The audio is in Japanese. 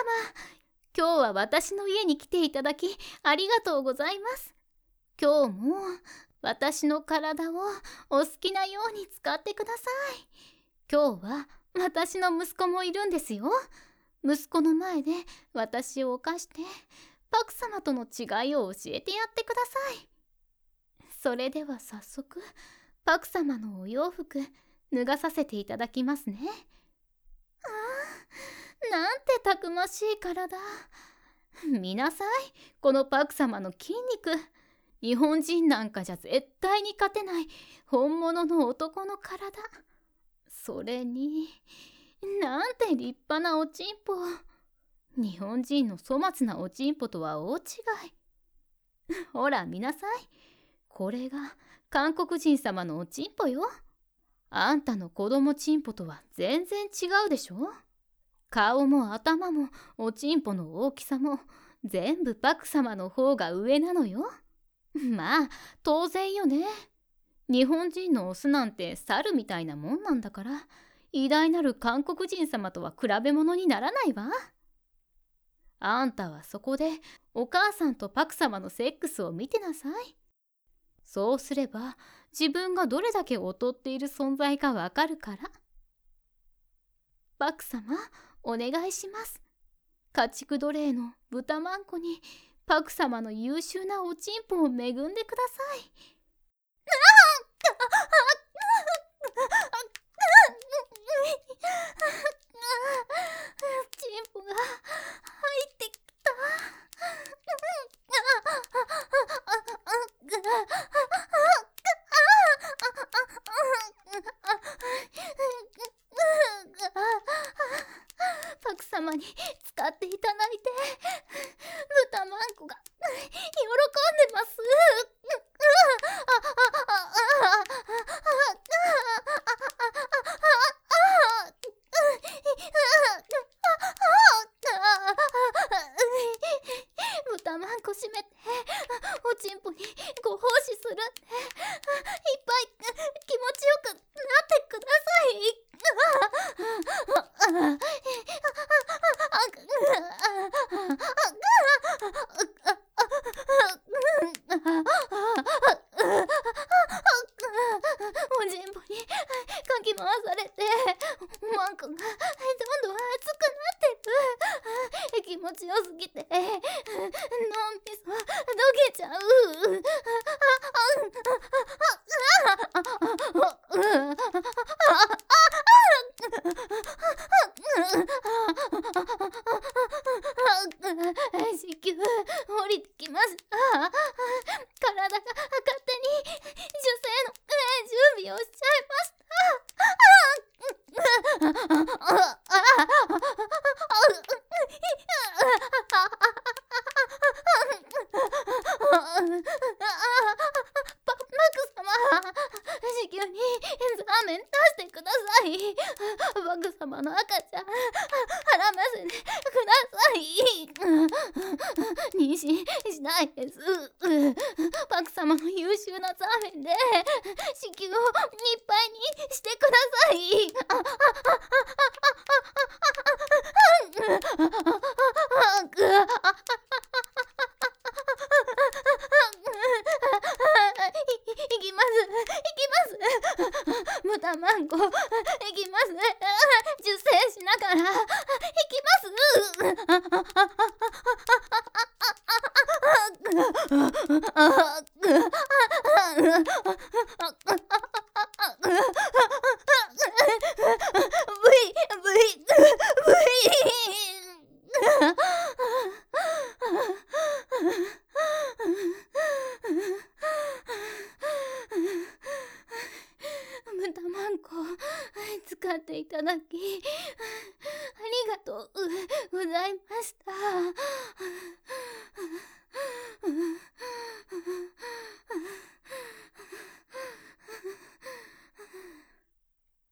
今日は私の家に来ていただきありがとうございます。今日も私の体をお好きなように使ってください。今日は私の息子もいるんですよ。息子の前で私を犯してパク様との違いを教えてやってください。それでは早速パク様のお洋服脱がさせていただきますね。ああ、なんてたくましい体。見なさい、このパク様の筋肉。日本人なんかじゃ絶対に勝てない本物の男の体。それになんて立派なおちんぽ。日本人の粗末なおちんぽとは大違い。ほら見なさい、これが韓国人様のおちんぽよ。あんたの子供ちんぽとは全然違うでしょ。顔も頭もおちんぽの大きさも全部パク様の方が上なのよ。まあ当然よね。日本人のオスなんて猿みたいなもんなんだから、偉大なる韓国人様とは比べ物にならないわ。あんたはそこでお母さんとパク様のセックスを見てなさい。そうすれば自分がどれだけ劣っている存在かわかるから。パク様、お願いします。家畜奴隷の豚まんこにパク様の優秀なおちんぽを恵んでください。チンポが入ってきた。パク様に使っていただいて豚まんこが喜んでます。豚まんこ閉めておちんぽにご奉仕するんで、いっぱい気持ちよくなってください。おちんぽにかき回されておまんこがどんどん熱くなってる。気持ちよすぎて脳みそ溶けちゃう。子宮降りてきました。体が勝手に受精の準備をしちゃいました。パク様、子宮にザーメン出してください。パク様の赤ちゃん絡ませてください。妊娠しないです。パク様の優秀なザーメンで子宮をいっぱいにしてください。行きます。豚まんこ行きます。受精しながら行きます。豚まんこ使っていただきありがとうございました。